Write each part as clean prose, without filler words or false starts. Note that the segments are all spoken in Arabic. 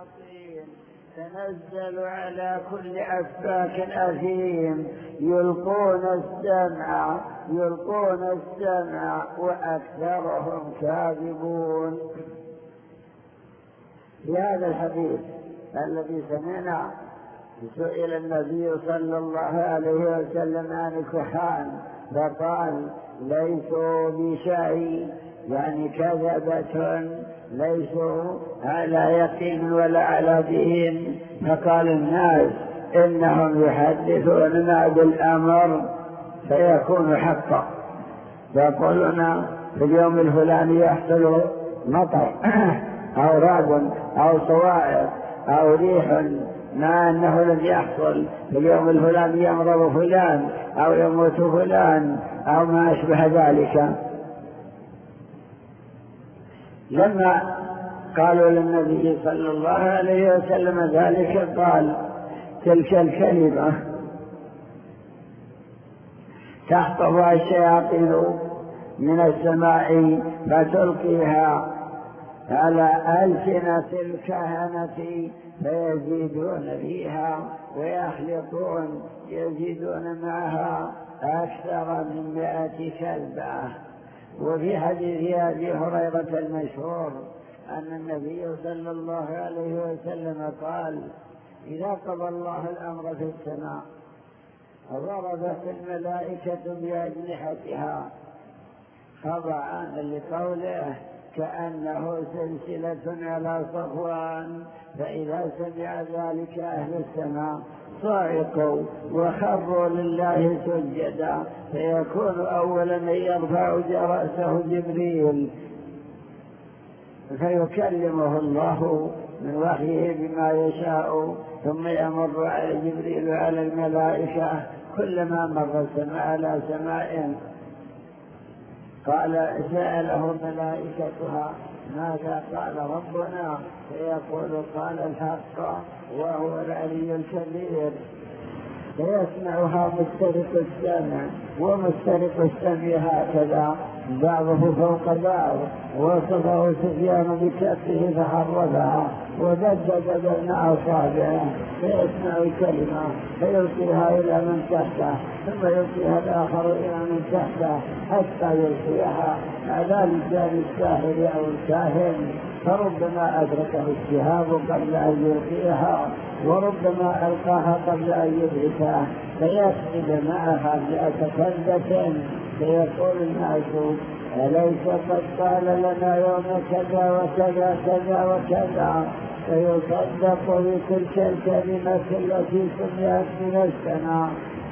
الشياطين تنزل على كل أفاك أثيم يلقون السمع وأكثرهم كاذبون. في هذا الحديث الذي سمعنا سئل النبي صلى الله عليه وسلم عن الكهان فقال ليسوا بشيء، يعني كذبة، ليسوا على يقين ولا على دين. فقال الناس إنهم يحدثوننا بالأمر فيكون حقا، يقولون في اليوم الفلاني يحصل مطر أو رعد أو صواعق أو ريح، مع أنه لم يحصل. في اليوم الفلاني يمرض فلان أو يموت فلان أو ما أشبه ذلك. لما قالوا للنبي صلى الله عليه وسلم ذلك قال تلك الكلمة تخطفها الشياطين من السماء فتلقيها على ألسنة الكهنة فيزيدون فيها ويخلطون، يزيدون معها أكثر من 100 كلبة. وفي حديث أبي هريرة المشهور أن النبي صلى الله عليه وسلم قال إذا قضى الله الأمر في السماء ضربت الملائكة بأجنحتها خضعا لقوله كأنه سلسلة على صفوان، فإذا سمع ذلك أهل السماء صعقوا وخروا لله سجدا، فيكون أول من يرفع رأسه جبريل فيكلمه الله من وحيه بما يشاء، ثم يمر على جبريل على الملائكة كلما مر على سماء قال سأله ملائكتها ماذا قال ربنا، فيقول قال الحق وهو العلي الكبير، فيسمعها مسترق السمع، ومسترق السمع هكذا بعضه فوق بعض. وصفه سفيان بكفه فحرفها ودجج بين أصابعه فيسمع الكلمة فيلقيها إلى من تحته، ثم يلقيها الآخر إلى من تحته حتى يلقيها على لسان الساحر أو الكاهن، فربما أدركه الشهاب قبل أن يلقيها وربما ألقاها قبل أن يدركها، فيفقد معها 100 كلبة. فيقول الناس أليس قد قال لنا يوم كذا وكذا كذا وكذا، فيصدق بتلك الكلمة التي سمعت من السماء.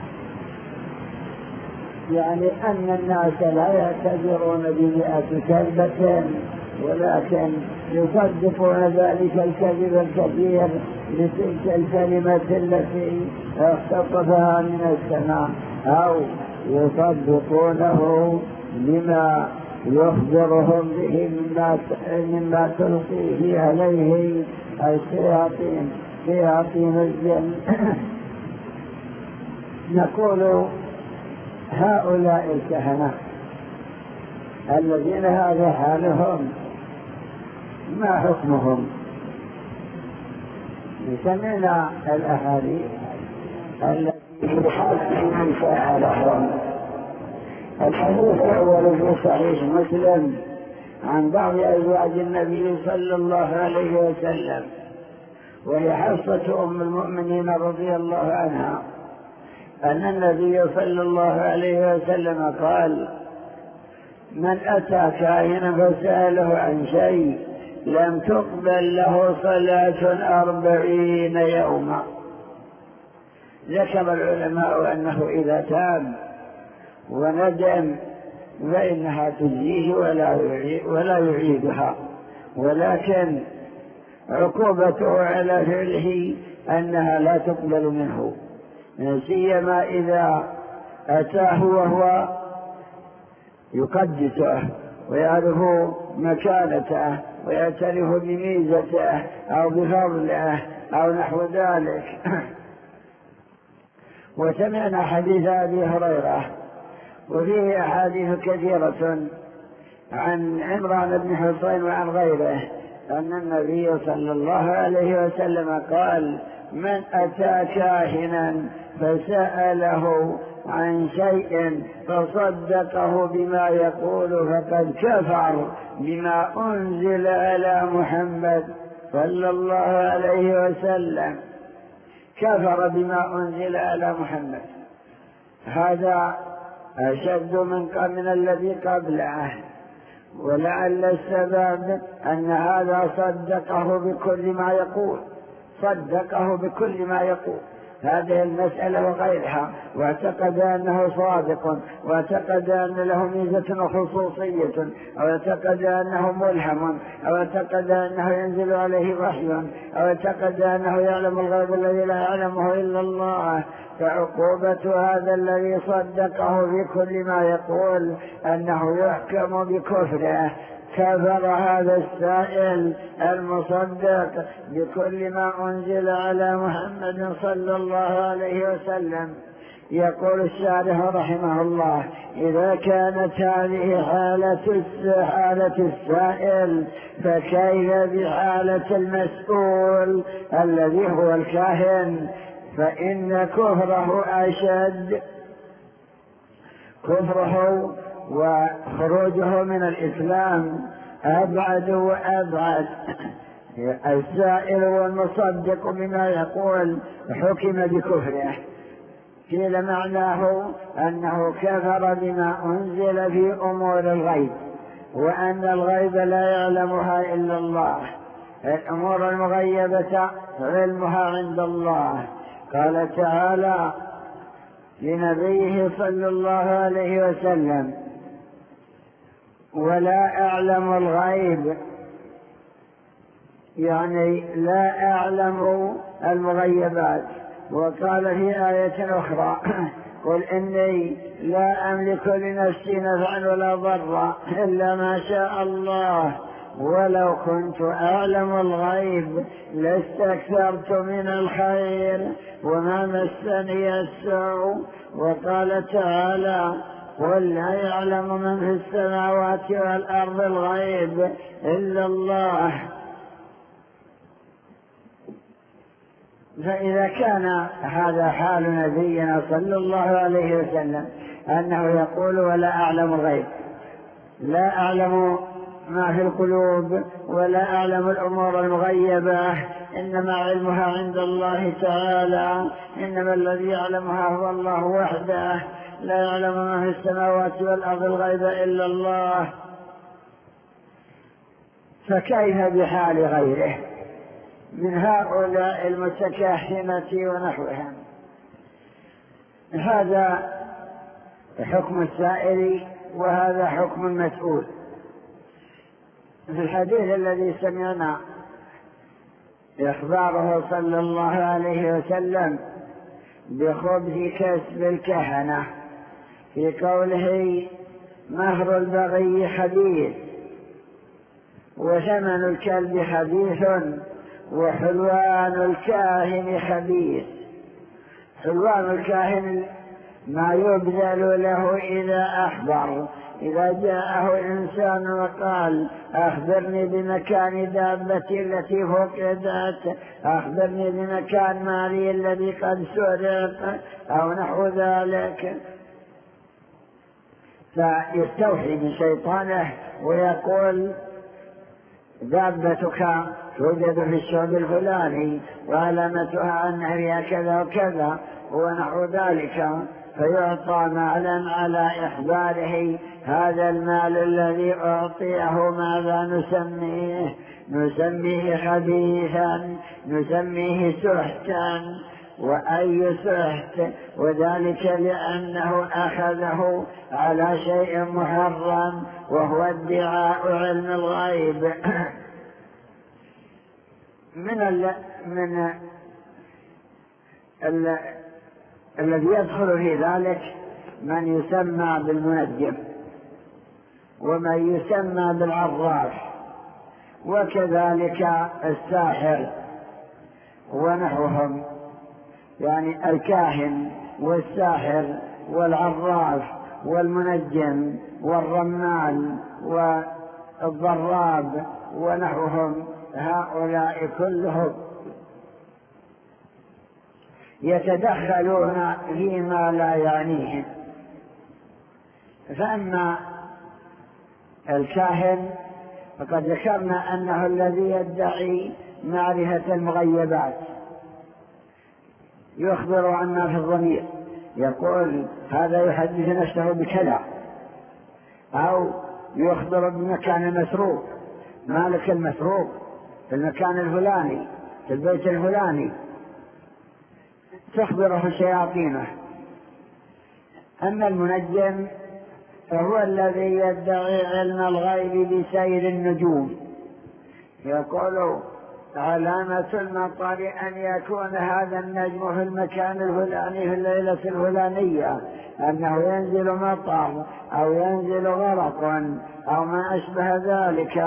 يعني أن الناس لا يعتذرون ب100 كلبة، ولكن يصدقون ذلك الكذب الكثير لتلك الكلمة التي اختطفها من السماء، أو يصدقونه لما يخبرهم به مما تلقيه عليه شياطين الجن. نقول هؤلاء الكهنة الذين هذا حالهم ما حكمهم؟ سمعنا الأحاديث التي تحدث من فعلهم. الحديث الأول في صحيح مسلم عن بعض أزواج النبي صلى الله عليه وسلم، وهي حفصة أم المؤمنين رضي الله عنها، أن النبي صلى الله عليه وسلم قال من أتى كاهنا فسأله عن شيء لم تقبل له صلاة 40 يوما. ذكر العلماء أنه إذا تاب وندم فإنها تجزيه ولا يعيدها، ولكن عقوبته على فعله أنها لا تقبل منه، سيما إذا أتاه وهو يقدسه ويعرف مكانته ويعترف بميزته أو بفضله أو نحو ذلك. وسمعنا حديث أبي هريرة وفيه أحاديث كثيرة عن عمران بن حصين وعن غيره أن النبي صلى الله عليه وسلم قال: من أتى كاهنا فسأله عن شيء فصدقه بما يقول فقد كفر بما أنزل على محمد صلى الله عليه وسلم. كفر بما أنزل على محمد. هذا أشد من الذي قبله، ولعل السبب أن هذا صدقه بكل ما يقول، صدقه بكل ما يقول هذه المسألة وغيرها، واعتقد أنه صادق، واعتقد أن له ميزة وخصوصية، أو اعتقد أنه ملهم، أو اعتقد أنه ينزل عليه وحي، أو اعتقد أنه يعلم الغيب الذي لا يعلمه إلا الله. فعقوبة هذا الذي صدقه بكل ما يقول أنه يحكم بكفره. كفر هذا السائل المصدق بكل ما أنزل على محمد صلى الله عليه وسلم. يقول الشارح رحمه الله: إذا كانت هذه حالة السائل فكيف بحالة المسؤول الذي هو الكاهن؟ فإن كفره أشد، كفره وخروجه من الإسلام أبعد وأبعد. السائل والمصدق بما يقول حكم بكفره، قيل معناه أنه كفر بما أنزل في أمور الغيب، وأن الغيب لا يعلمها إلا الله. الأمور المغيبة علمها عند الله. قال تعالى لنبيه صلى الله عليه وسلم: ولا أعلم الغيب، يعني لا أعلم المغيبات. وقال في آية أخرى: قل إني لا أملك لنفسي نفعا ولا ضرا إلا ما شاء الله، ولو كنت أعلم الغيب لاستكثرت من الخير وما مسني السوء. وقال تعالى: قل لا يعلم من في السماوات والأرض الغيب إلا الله. فإذا كان هذا حال نبينا صلى الله عليه وسلم أنه يقول: ولا أعلم الغيب، لا أعلم ما في القلوب، ولا أعلم الأمور المغيبة، إنما علمها عند الله تعالى، إنما الذي يعلمها هو الله وحده، لا يعلم ما في السماوات والأرض الغيب إلا الله. فكيف بحال غيره من هؤلاء المتكهنة ونحوهم؟ هذا حكم السائل، وهذا حكم المسؤول. في الحديث الذي سمعنا إخباره صلى الله عليه وسلم بخبث كسب الكهنة، في قوله: مهر البغي حديث، وثمن الكلب حديث، وحلوان الكاهن خبيث. حلوان الكاهن ما يبذل له إذا أخبر، إذا جاءه إنسان وقال: أخبرني بمكان دابتي التي فقدت، أخبرني بمكان مالي الذي قد سرق، أو نحو ذلك، فيستوحي بشيطانه ويقول: دابتك توجد في الشعب الفلاني وعلامتها أنها فيها كذا وكذا ونحو ذلك، فيعطى مالا على إخباره. هذا المال الذي أعطيه ماذا نسميه؟ نسميه خبيثا، نسميه سحتا. وأي سحت؟ وذلك لأنه أخذه على شيء محرم، وهو ادعاء علم الغيب. الذي يدخل في ذلك من يسمى بالمنجم، ومن يسمى بالعراف، وكذلك الساحر ونحوهم، يعني الكاهن والساحر والعراف والمنجم والرمال والضراب ونحوهم، هؤلاء كلهم يتدخلون فيما لا يعنيهم. فأما الكاهن فقد ذكرنا أنه الذي يدعي معرفة المغيبات، يخبر عما في الضمير، يقول هذا يحدث نفسه بكذا، أو يخبر بمكان المسروق، مالك المسروق في المكان الفلاني في البيت الفلاني، تخبره شياطينه. أما المنجم فهو الذي يدعي علم الغيب بسير النجوم، يقول علامة المطر أن يكون هذا النجم في المكان الفلاني في الليلة الفلانية، أنه ينزل مطر أو ينزل غرق أو ما أشبه ذلك.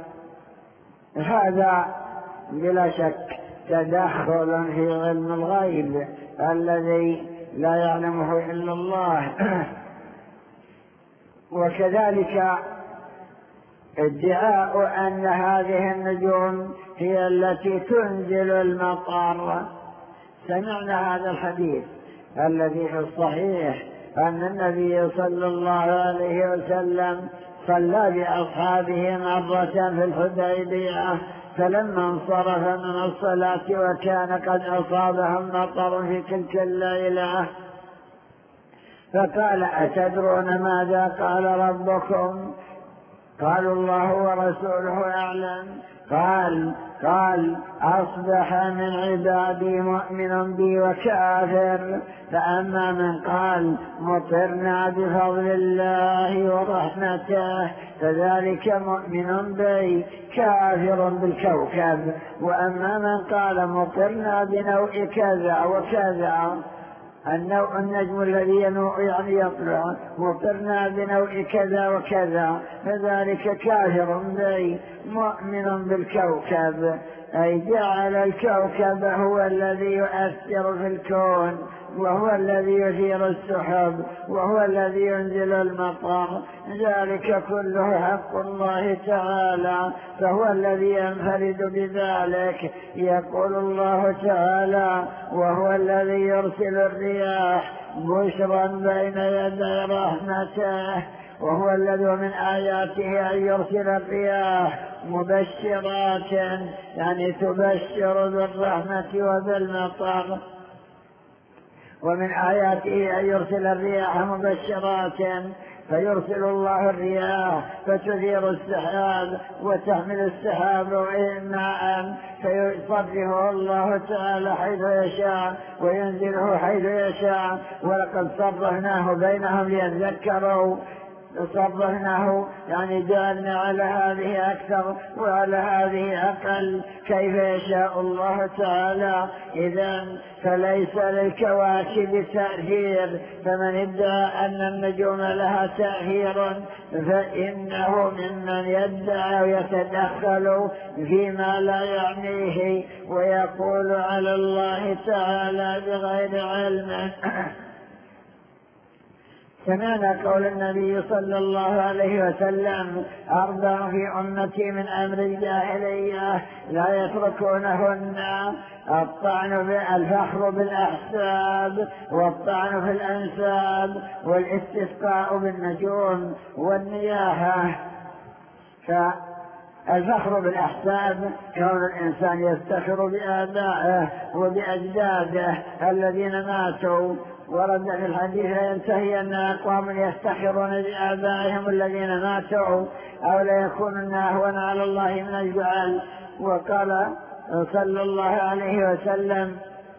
هذا بلا شك تدخل في علم الغيب الذي لا يعلمه إلا الله. وكذلك ادعاء أن هذه النجوم هي التي تنزل المطر. سمعنا هذا الحديث الذي في الصحيح أن النبي صلى الله عليه وسلم صلى بأصحابه مرة في الحديبية، فلما انصرف من الصلاة وكان قد أصابهم مطر في تلك الليلة فقال أتدرون ماذا قال ربكم؟ قالوا الله ورسوله أعلم. قال أصبح من عبادي مؤمن بي وكافر، فأما من قال مطرنا بفضل الله ورحمته فذلك مؤمن بي كافر بالكوكب، وأما من قال مطرنا بنوع كذا وكذا، النوع النجم الذي يعني يطلع، مطرنا بنوع كذا وكذا فذلك كافر بي مؤمن بالكوكب، أي جعل الكوكب هو الذي يؤثر في الكون، وهو الذي يثير السحب، وهو الذي ينزل المطر. ذلك كله حق الله تعالى، فهو الذي ينفرد بذلك. يقول الله تعالى وهو الذي يرسل الرياح بشرا بين يدي رحمته، وهو الذي من آياته أن يرسل الرياح مبشرات، يعني تبشر بالرحمة وبالمطر. ومن آياته أن يرسل الرياح مبشرات، فيرسل الله الرياح فتثير السحاب وتحمل السحاب ماء فيصرفه الله تعالى حيث يشاء وينزله حيث يشاء. ولقد صرفناه بينهم ليذكروا، صرفناه يعني جعلنا على هذه أكثر وعلى هذه أقل كيف يشاء الله تعالى. إذن فليس للكواكب تأثير، فمن ادعى أن النجوم لها تأثير فإنه ممن يدعى ويتدخل فيما لا يعنيه ويقول على الله تعالى بغير علم. سمعنا قول النبي صلى الله عليه وسلم 4 في أمتي من أمر الجاهلية لا يتركونهن: الطعن بالفخر بالأحساب، والطعن في الأنساب، والاستسقاء بالنجوم، والنياحة. فالفخر بالأحساب كون الإنسان يفتخر بآبائه وبأجداده الذين ماتوا. ورد في الحديث ينتهي أن أقوام يفتخرون بآبائهم الذين ماتوا أو لا يكونون أهون على الله من الجعل. وقال صلى الله عليه وسلم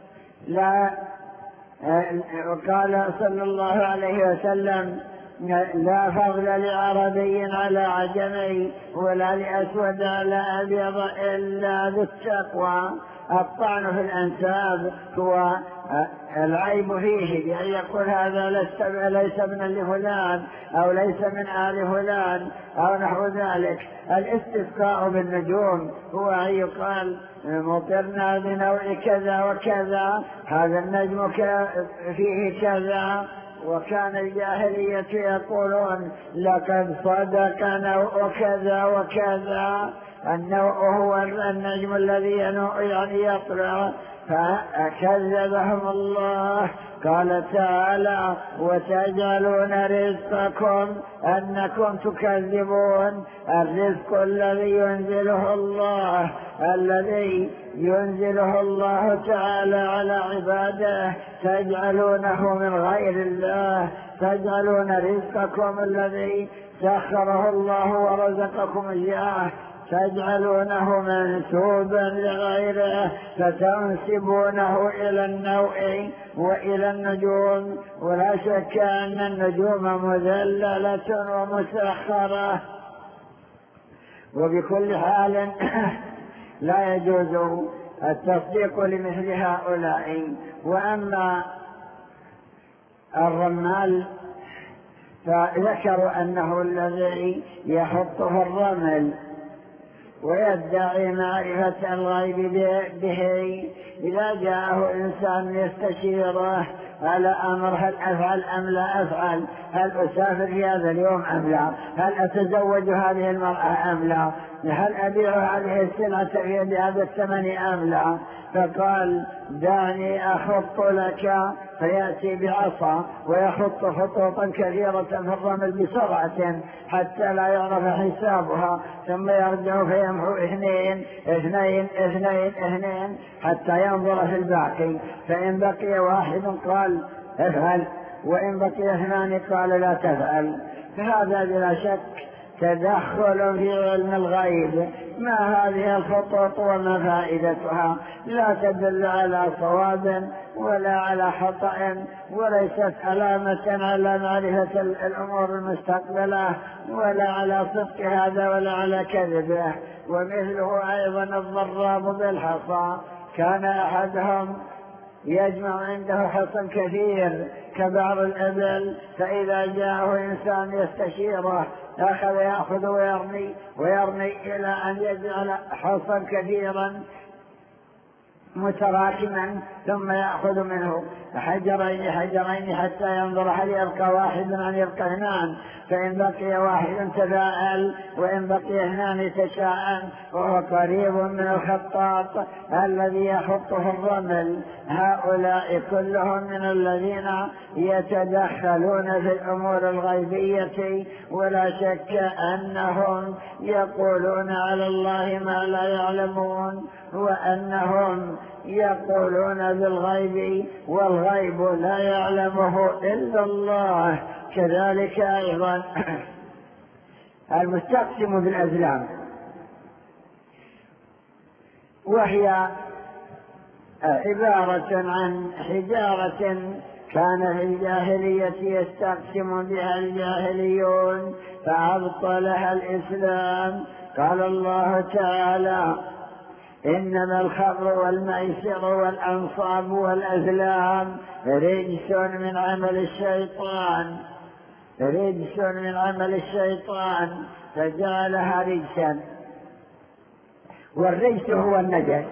لا فضل لعربي على عجمي ولا لأسود على أبيض إلا بالتقوى. الطعن في الأنساب هو العيب فيه بأن يقول هذا ليس ابنا لفلان أو ليس من آل فلان أو نحو ذلك. الاستسقاء بالنجوم هو أن يقال مطرنا بنوع كذا وكذا، هذا النجم فيه كذا، وكان الجاهلية يقولون لقد صدقنا وكذا وكذا أنه هو النجم الذي يعني يطلع، فكذبهم الله. قال تعالى وتجعلون رزقكم أنكم تكذبون. الرزق الذي ينزله الله، الذي ينزله الله تعالى على عباده تجعلونه من غير الله، تجعلون رزقكم الذي سخره الله ورزقكم إياه تجعلونه منسوبا لغيره، فتنسبونه إلى النوء وإلى النجوم. ولا شك أن النجوم مذللة ومسخرة، وبكل حال لا يجوز التصديق لمثل هؤلاء. وأما الرمال فذكروا أنه الذي يحطه الرمل ويدعي معرفة الغيب به، إذا جاءه إنسان يستشيره على أمر هل أفعل أم لا أفعل، هل أسافر في هذا اليوم أم لا، هل أتزوج هذه المرأة أم لا، هل أبيع هذه السلعة بهذا الثمن أم لا، فقال دعني أخط لك، فيأتي بعصا ويخط خطوطا كثيرة في الرمل بسرعة حتى لا يعرف حسابها، ثم يرجع فيمحو 2 2 2 2 حتى ينظر في الباقي، فإن بقي 1 قال افعل، وإن بقي 2 قال لا تفعل. فهذا بلا شك تدخل في علم الغيب. ما هذه الخطوط وما فائدتها؟ لا تدل على صواب ولا على خطأ، وليست علامة على معرفة الأمور المستقبلة ولا على صدق هذا ولا على كذبه. ومثله أيضا الضراب بالحصى، كان أحدهم يجمع عنده حصى كثير كبعض الإبل، فإذا جاءه إنسان يستشيره أخذ يأخذ ويرمي إلى أن يجعل حصى كثيرا متراكما، ثم يأخذ منه حجرين حجرين حتى ينظر هل يبقى 1 أم يبقى 2، فإن بقي 1 تفاءل وإن بقي 2 تشاءم، وهو قريب من الخطاط الذي يخطه الرمل. هؤلاء كلهم من الذين يتدخلون في الأمور الغيبية، ولا شك أنهم يقولون على الله ما لا يعلمون، وأنهم يقولون بالغيب والغيب لا يعلمه إلا الله. كذلك أيضا المستقسم بالأزلام، وهي عبارة عن حجارة كان في الجاهلية يستقسم بها الجاهليون فأبطلها الإسلام. قال الله تعالى إنما الخمر والميسر والأنصاب والأزلام رجس من عمل الشيطان، رجس من عمل الشيطان، فجعلها رجسا. والرجس هو النجس.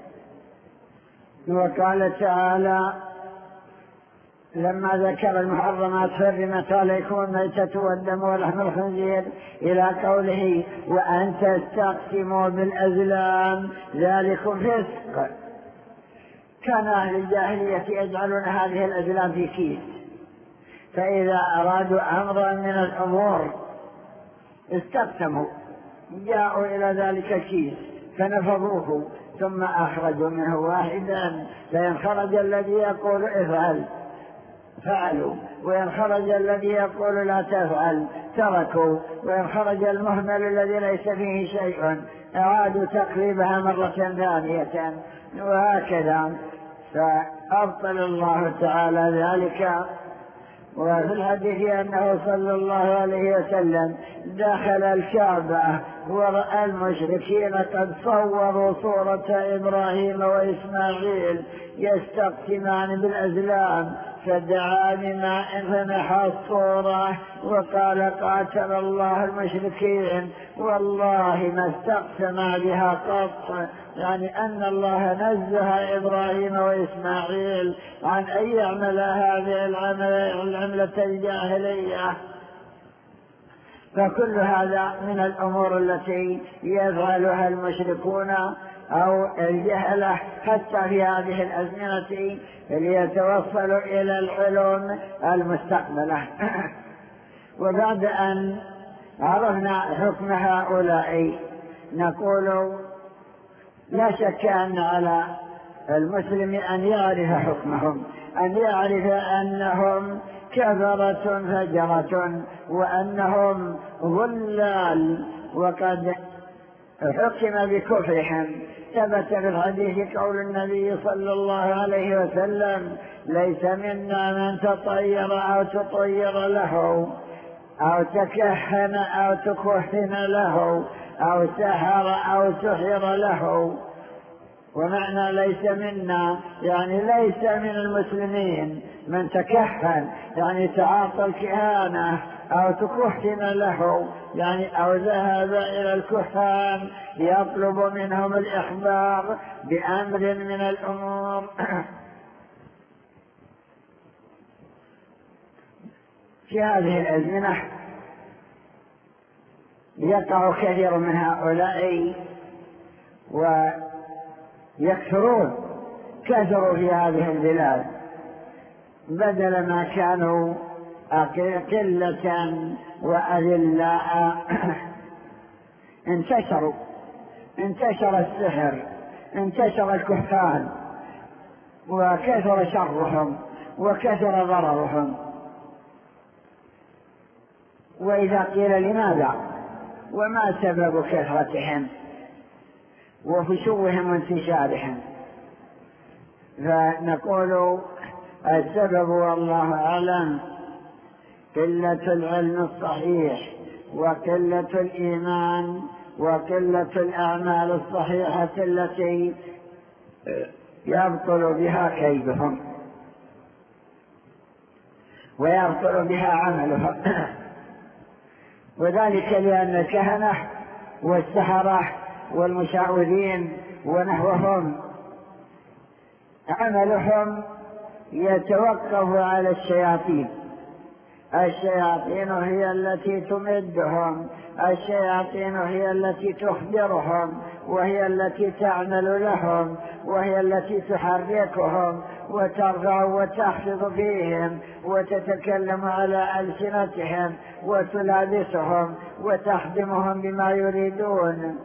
وقال تعالى لما ذكر المحرمات حرمت عليكم الميتة والدم ولحم الخنزير إلى قوله وأن تستقسموا بالأزلام ذلكم فسق. كان أهل الجاهلية يجعلون هذه الأزلام في كيس، فإذا أرادوا أمرا من الأمور استقسموا، جاءوا إلى ذلك الكيس فنفضوه ثم أخرجوا منه 1، فإن خرج الذي يقول افعل فعلوا، وإن خرج الذي يقول لا تفعل تركوا، وإن خرج المهمل الذي ليس فيه شيء أعادوا تقريبها مرة ثانية، وهكذا. فأبطل الله تعالى ذلك. وفي الحديث أنه صلى الله عليه وسلم دخل الكعبة ورأى المشركين قد صوروا صورة إبراهيم وإسماعيل يستقسمان بالأزلام، فدعا بماء فنحى الصورة وقال قاتل الله المشركين، والله ما استقسم بها قط، يعني أن الله نزه إبراهيم وإسماعيل عن أن يعمل هذه العملة الجاهلية. فكل هذا من الأمور التي يفعلها المشركون أو الجهلة حتى في هذه الأزمنة ليتوصلوا إلى العلوم المستقبلة. وبعد أن عرفنا حكم هؤلاء نقول لا شك أن على المسلم أن يعرف حكمهم، أن يعرف أنهم كفرة فجرة وأنهم ضلال، وقد حكم بكفرهم. ثبت في الحديث قول النبي صلى الله عليه وسلم ليس منا من تطير أو تطير له أو تكهن أو تكهن له أو سحر أو سحر له. ومعنى ليس منا يعني ليس من المسلمين من تكهن يعني تعاطى الكهانة أو تكهن له يعني أو ذهب إلى الكهان يطلب منهم الإخبار بأمر من الأمور. في هذه الأزمنة يقع كثير من هؤلاء ويكثرون، كثروا في هذه البلاد بدل ما كانوا قلة وأذلاء. انتشر السحر، انتشر الكهان، وكثر شرهم وكثر ضررهم. وإذا قيل لماذا وما سبب كثرتهم وفشوهم وانتشارهم، فنقول السبب والله أعلم قلة العلم الصحيح وقلة الإيمان وقلة الأعمال الصحيحة التي يبطل بها كيدهم ويبطل بها عملهم. وذلك لأن الكهنة والسحرة والمشعوذين ونحوهم عملهم يتوقف على الشياطين. الشياطين هي التي تمدهم، الشياطين هي التي تخبرهم، وهي التي تعمل لهم، وهي التي تحركهم وترفع وتخفض فيهم وتتكلم على ألسنتهم وتلابسهم وتخدمهم بما يريدون.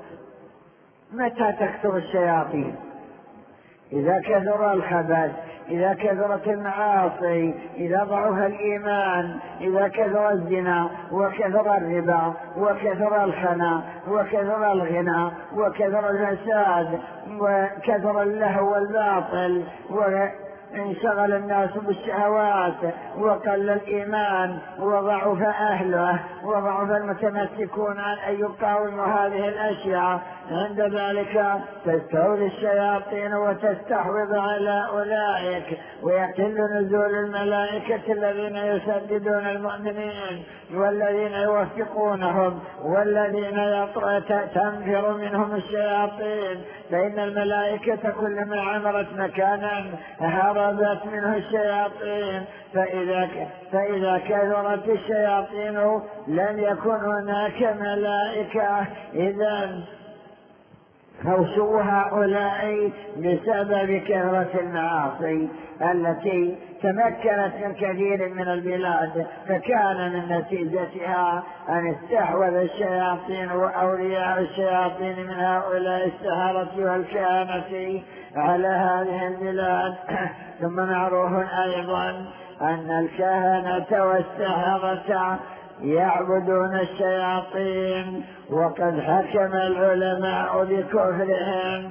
متى تكثر الشياطين؟ إذا كثر الخبث، إذا كثرت المعاصي، إذا ضعف الإيمان، إذا كثر الزنا وكثر الربا وكثر الخنا وكثر الغنى وكثر الفساد وكثر اللهو والباطل وانشغل الناس بالشهوات وقل الإيمان وضعف أهله وضعف المتمسكون عن أن يقاوموا هذه الأشياء. عند ذلك تستولي الشياطين وتستحوذ على أولئك، ويقل نزول الملائكة الذين يسددون المؤمنين والذين يوفقونهم والذين تنفر منهم الشياطين، فإن الملائكة كلما عمرت مكانا هربت منه الشياطين. فإذا كثرت الشياطين لم يكن هناك ملائكة. إذن خوشوا هؤلاء بسبب كثرة المعاصي التي تمكنت من كثير من البلاد، فكان من نتيجتها أن استحوذ الشياطين وأولياء الشياطين من هؤلاء السحرة والكهنة على هذه البلاد. ثم معروف أيضا أن الكهنة والسحرة يعبدون الشياطين، وقد حكم العلماء بكفرهم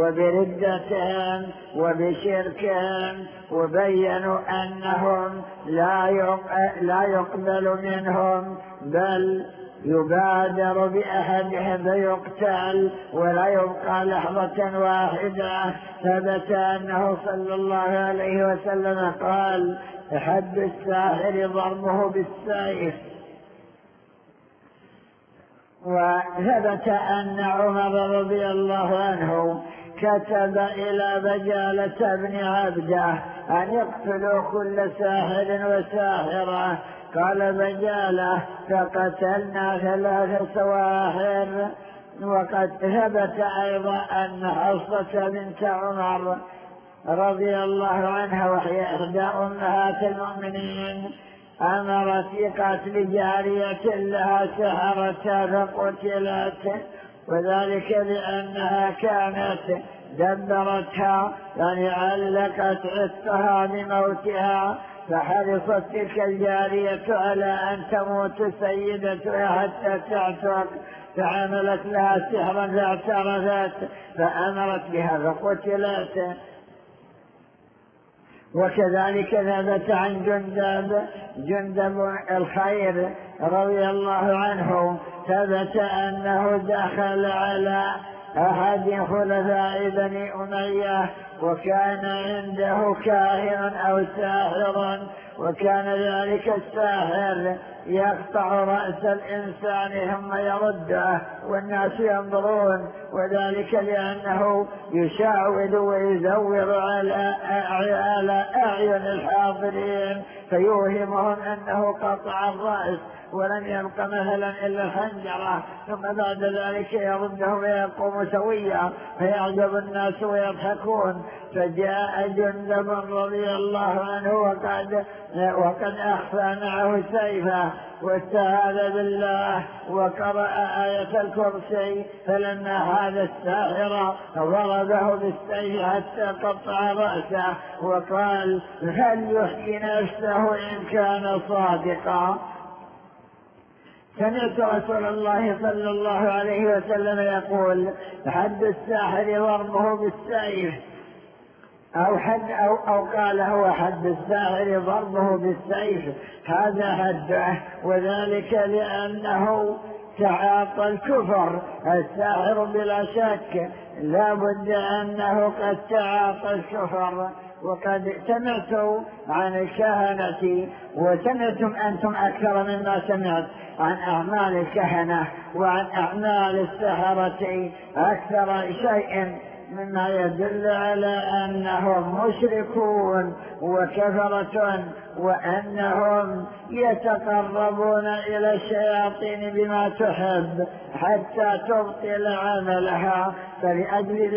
وبردتهم وبشركهم، وبينوا أنهم لا يقبل منهم بل يبادر بأحدهم فيقتل ولا يبقى لحظة واحدة. ثبت أنه صلى الله عليه وسلم قال: حد الساحر ضربه بالسيف. وثبت أن عمر رضي الله عنه كتب إلى بجالة بن عبده أن يقتلوا كل ساحر وساحرة. قال بجالة: فقتلنا 3 سواحر. وقد ثبت أيضا أن حفصة بنت عمر رضي الله عنها وهي إحدى أمهات المؤمنين أمرت بقتل جارية لها سحرة فقتلت، وذلك لأنها كانت دبرتها، يعني علقت عتقها بموتها، فحرصت تلك الجارية على أن تموت سيدتها حتى تعتق، فعملت لها سحرا فاعترفت فأمرت بها فقتلت. وكذلك ثبت عن جندب الخير رضي الله عنه، ثبت أنه دخل على أحد خلفاء بني أمية وكان عنده كاهن أو ساحر، وكان ذلك الساحر يقطع رأس الإنسان ثم يرده والناس ينظرون، وذلك لأنه يشعوذ ويزور على أعين الحاضرين فيوهمهم أنه قطع الرأس ولم يبق مثلا إلا الحنجرة، ثم بعد ذلك يرده ويقوم سويا فيعجب الناس ويضحكون. فجاء جندب رضي الله عنه وقد أخفى معه سيفه واستعاذ بالله وقرأ آية الكرسي، فلما هذا الساحر ضربه بالسيف حتى قطع رأسه وقال: هل يحيي نفسه إن كان صادقا؟ سمعت رسول الله صلى الله عليه وسلم يقول: حد الساحر ضربه بالسيف، أو قال هو حد الساحر ضربه بالسيف، هذا حده، وذلك لأنه تعاطى الكفر. الساحر بلا شك لا بد أنه قد تعاطى الكفر. وقد سمعت عن الكهنة، وسمعتم أنتم أكثر مما سمعت عن أعمال الكهنة وعن أعمال السحرة أكثر شيء مما يدل على أنهم مشركون وكفرة، وأنهم يتقربون إلى الشياطين بما تحب حتى تبطل عملها. فلأجل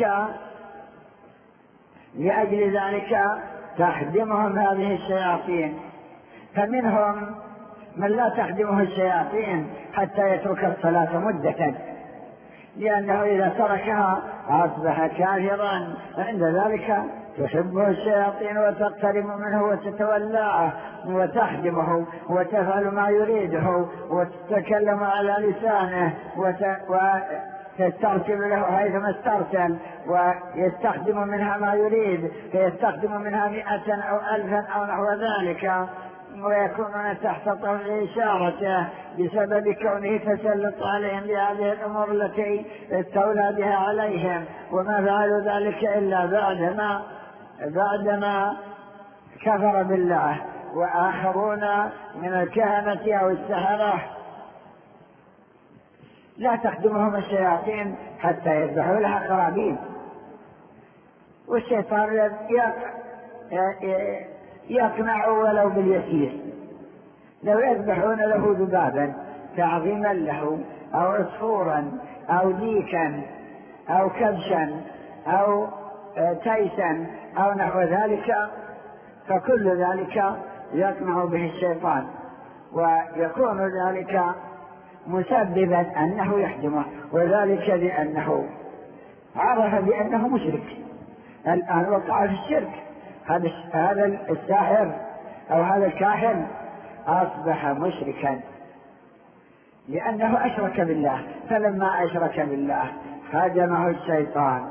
ذلك تخدمهم هذه الشياطين. فمنهم من لا تخدمه الشياطين حتى يترك الصلاة مدة، لأنه إذا تركها أصبح كافرا، فعند ذلك تحبه الشياطين وتقترب منه وتتولاه وتخدمه وتفعل ما يريده وتتكلم على لسانه وتسترسل له حيثما استرسل، ويستخدم منها ما يريد، فيستخدم منها 100 أو 1000 أو نحو ذلك، ويكونون تحت طوع إشارته بسبب كونه تسلط عليهم بهذه الأمور التي استولى بها عليهم. وما فعلوا ذلك إلا بعدما كفر بالله. وآخرون من الكهنة أو السحرة لا تخدمهم الشياطين حتى يذبحوا لها قرابين، والشيطان يقنع ولو باليسير. لو يذبحون له ذبابا تعظيما له أو عصفورا أو ديكا أو كبشا أو تيسا أو نحو ذلك، فكل ذلك يقنع به الشيطان، ويكون ذلك مسببا أنه يحجمه، وذلك لأنه عرف بأنه مشرك. الآن وقع في الشرك. هذا الساحر أو هذا الكاهن أصبح مشركا لأنه أشرك بالله. فلما أشرك بالله هاجمه الشيطان.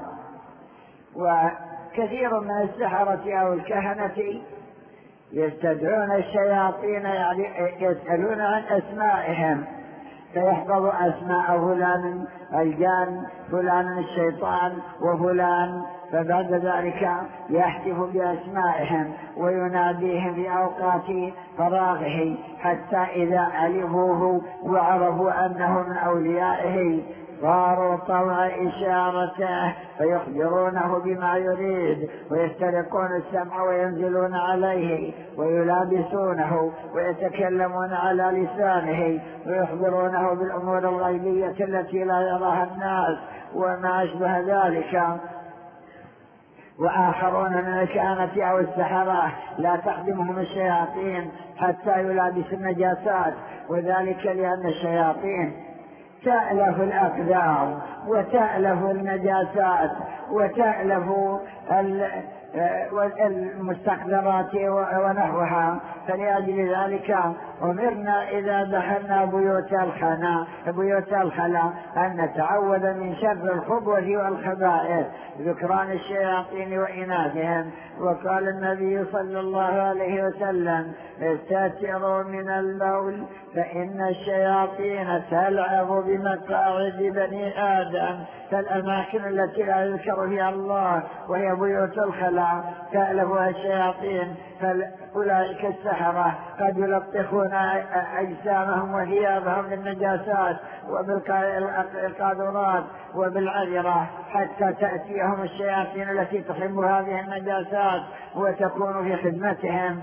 وكثير من السحرة أو الكهنة يستدعون الشياطين، يعني يسألون عن أسمائهم فيحفظ أسماء فلان الجان، فلان الشيطان، وفلان، فبعد ذلك يحتف بأسمائهم ويناديهم في أوقات فراغه، حتى إذا علموه وعرفوا أنه من أوليائه صاروا طوع إشارته فيخبرونه بما يريد، ويسترقون السمع وينزلون عليه ويلابسونه ويتكلمون على لسانه ويخبرونه بالأمور الغيبية التي لا يراها الناس وما أشبه ذلك. وآخرون من الكهنة أو السحرة لا تخدمهم الشياطين حتى يلابسوا النجاسات، وذلك لأن الشياطين تألف الأقدار وتألف النجاسات وتألف المستقذرات ونحوها. فلأجل ذلك أمرنا إذا دخلنا بيوت الخلاء أن نتعوذ من شر الخبث والخبائث، ذكران الشياطين وإناثهم. وقال النبي صلى الله عليه وسلم: استتروا من البول فإن الشياطين تلعب بمقاعد بني آدم. فالأماكن التي لا يذكر فيها الله وهي بيوت الخلاء تألفها الشياطين. فأولئك السحرة قد يلطخون أجسامهم وثيابهم بالنجاسات وبالقاذورات وبالعذرة حتى تأتيهم الشياطين التي تحب هذه النجاسات وتكون في خدمتهم،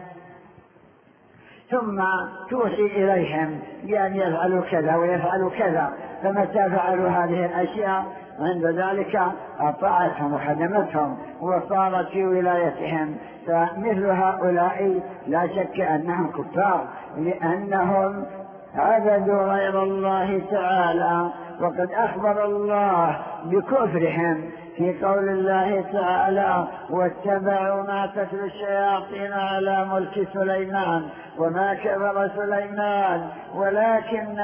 ثم توحي إليهم بأن يفعلوا كذا ويفعلوا كذا. فمتى فعلوا هذه الأشياء عند ذلك أطاعتهم وخدمتهم وصارت في ولايتهم. فمثل هؤلاء لا شك أنهم كفار، لأنهم عبدوا غير الله تعالى، وقد أخبر الله بكفرهم في قول الله تعالى: واتبعوا ما تتلو الشياطين على ملك سليمان وما كفر سليمان ولكن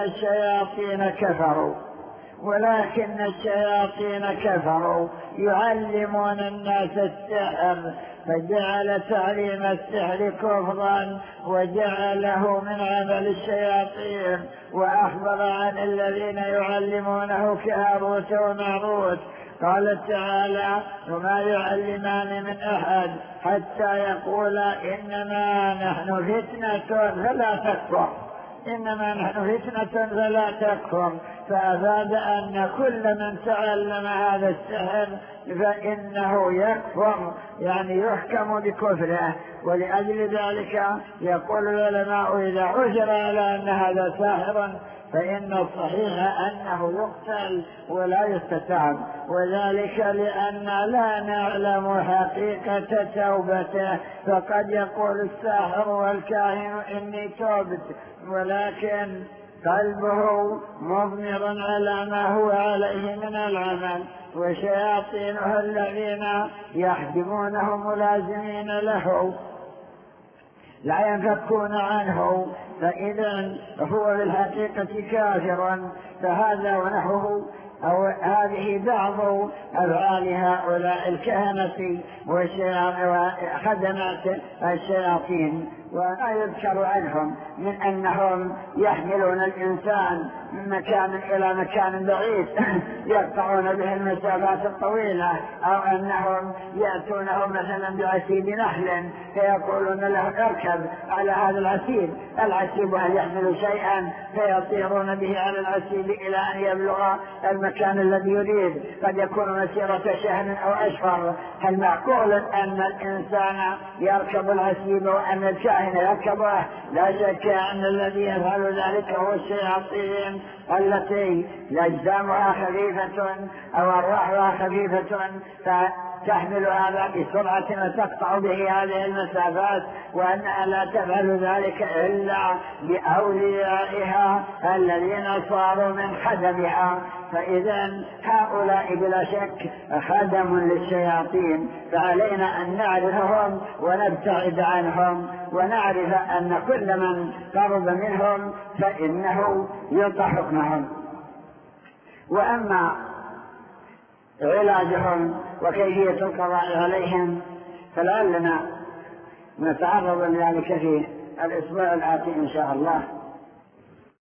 الشياطين كفروا يعلمون الناس السحر، فجعل تعليم السحر كفرا وجعله من عمل الشياطين. وأخبر عن الذين يعلمونه كهاروت وماروت، قال تعالى: وما يعلمان من أحد حتى يقولا إنما نحن فتنة فلا تكفر. فأفاد أن كل من تعلم هذا السحر فإنه يكفر، يعني يحكم بكفره. ولأجل ذلك يقول العلماء: إذا عثر على أن هذا ساحر فإن الصحيح أنه يقتل ولا يستتاب، وذلك لأن لا نعلم حقيقة توبته. فقد يقول الساحر والكاهن: إني تبت، ولكن قلبه مضمر على ما هو عليه من العمل، وشياطينه الذين يخدمونه ملازمين له لا ينفكون عنه، فإذا هو بالحقيقة كافر. فهذا ونحوه أو هذه بعض أفعال هؤلاء الكهنة وخدمات الشياطين. وما يذكر عنهم من أنهم يحملون الإنسان من مكان إلى مكان بعيد يقطعون به المسافات الطويلة، أو أنهم يأتونه مثلا بعسيب نخل فيقولون له: اركب على هذا العسيب هل يحمل شيئا، فيطيرون به على العسيب إلى أن يبلغ المكان الذي يريد، قد يكون مسيرة شهر أو أشهر. هل معقول أن الإنسان يركب العسيب وأن الكاهن يركبه؟ لا شك أن الذي يفعل ذلك هو الشياطين التي أجسامها خفيفة أو أرواحها خفيفة فتحمل هذا بسرعة وتقطع به هذه المسافات، وأنها لا تفعل ذلك إلا بأوليائها الذين صاروا من خدمها. فإذا هؤلاء بلا شك خدم للشياطين، فعلينا أن نعرفهم ونبتعد عنهم، ونعرف أن كل من قرب منهم فإنه يطع حكمهم. وأما علاجهم وكيفية القضاء عليهم فلعلنا نتعرض لذلك في الأسبوع الآتي إن شاء الله.